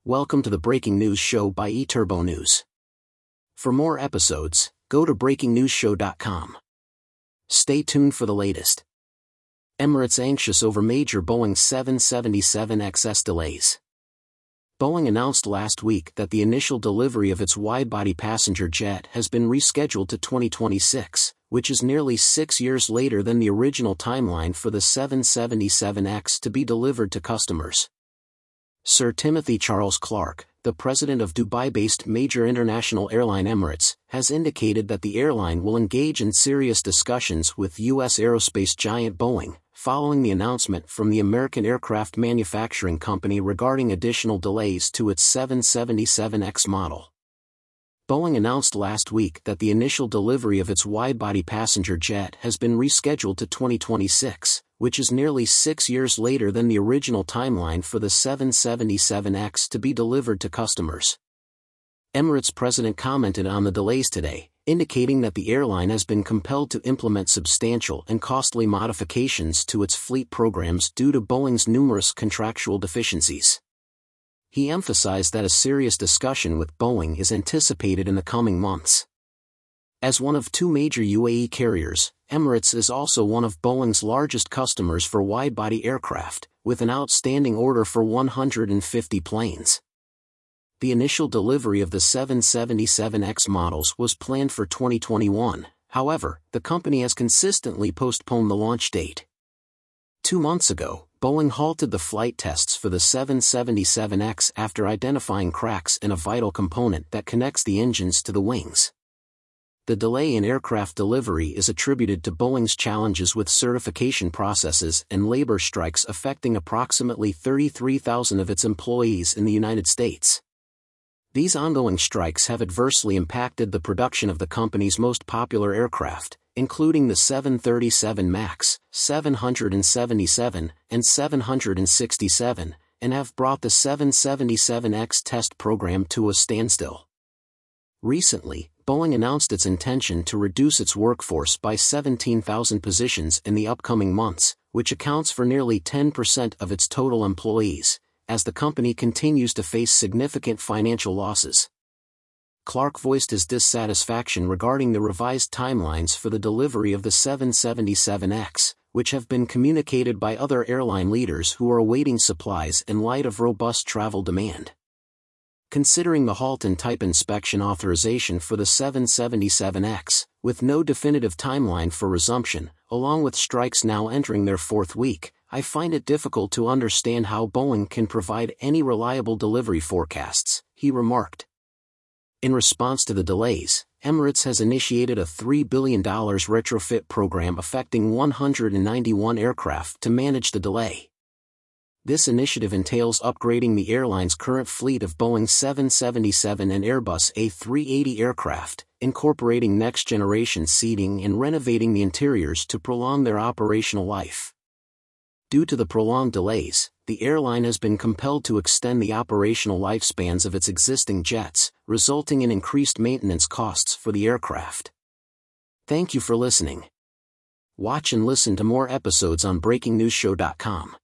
Welcome to the Breaking News Show by eTurbo News. For more episodes, go to breakingnewsshow.com. Stay tuned for the latest. Emirates anxious over major Boeing 777XS delays. Boeing announced last week that the initial delivery of its wide-body passenger jet has been rescheduled to 2026, which is nearly 6 years later than the original timeline for the 777X to be delivered to customers. Sir Timothy Charles Clark, the president of Dubai-based major international airline Emirates, has indicated that the airline will engage in serious discussions with U.S. aerospace giant Boeing, following the announcement from the American aircraft manufacturing company regarding additional delays to its 777X model. Boeing announced last week that the initial delivery of its wide-body passenger jet has been rescheduled to 2026, which is nearly 6 years later than the original timeline for the 777X to be delivered to customers. Emirates president commented on the delays today, indicating that the airline has been compelled to implement substantial and costly modifications to its fleet programs due to Boeing's numerous contractual deficiencies. He emphasized that a serious discussion with Boeing is anticipated in the coming months. As one of two major UAE carriers, Emirates is also one of Boeing's largest customers for wide-body aircraft, with an outstanding order for 150 planes. The initial delivery of the 777X models was planned for 2021, however, the company has consistently postponed the launch date. 2 months ago, Boeing halted the flight tests for the 777X after identifying cracks in a vital component that connects the engines to the wings. The delay in aircraft delivery is attributed to Boeing's challenges with certification processes and labor strikes affecting approximately 33,000 of its employees in the United States. These ongoing strikes have adversely impacted the production of the company's most popular aircraft, including the 737 MAX, 777, and 767, and have brought the 777X test program to a standstill. Recently, Boeing announced its intention to reduce its workforce by 17,000 positions in the upcoming months, which accounts for nearly 10% of its total employees, as the company continues to face significant financial losses. Clark voiced his dissatisfaction regarding the revised timelines for the delivery of the 777X, which have been communicated by other airline leaders who are awaiting supplies in light of robust travel demand. Considering the halt in type inspection authorization for the 777X, with no definitive timeline for resumption, along with strikes now entering their 4th week, I find it difficult to understand how Boeing can provide any reliable delivery forecasts, he remarked. In response to the delays, Emirates has initiated a $3 billion retrofit program affecting 191 aircraft to manage the delay. This initiative entails upgrading the airline's current fleet of Boeing 777 and Airbus A380 aircraft, incorporating next-generation seating and renovating the interiors to prolong their operational life. Due to the prolonged delays, the airline has been compelled to extend the operational lifespans of its existing jets, resulting in increased maintenance costs for the aircraft. Thank you for listening. Watch and listen to more episodes on breakingnewsshow.com.